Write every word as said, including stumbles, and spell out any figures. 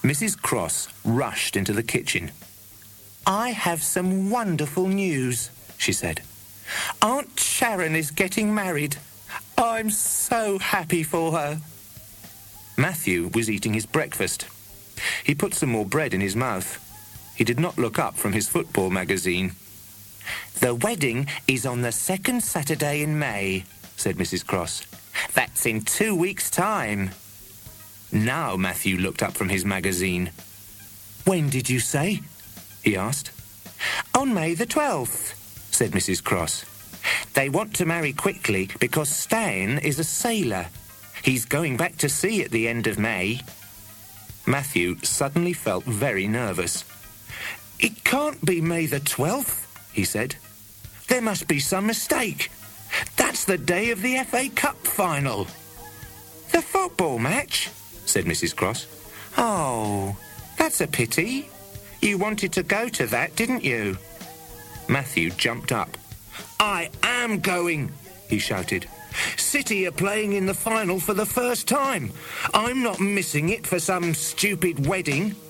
Missus Cross rushed into the kitchen. "I have some wonderful news," she said. "Aunt Sharon is getting married. I'm so happy for her." Matthew was eating his breakfast. He put some more bread in his mouth. He did not look up from his football magazine. "The wedding is on the second Saturday in May," said Missus Cross. "That's in two weeks' time." Now Matthew looked up from his magazine. "When did you say?" he asked. "On May the twelfth, said Missus Cross. "They want to marry quickly because Stan is a sailor. He's going back to sea at the end of May." Matthew suddenly felt very nervous. "It can't be May the twelfth, he said. "There must be some mistake. That's the day of the F A Cup final." "The football match?" said Missus Cross. "Oh, that's a pity. You wanted to go to that, didn't you?" Matthew jumped up. "I am going," he shouted. "City are playing in the final for the first time. I'm not missing it for some stupid wedding."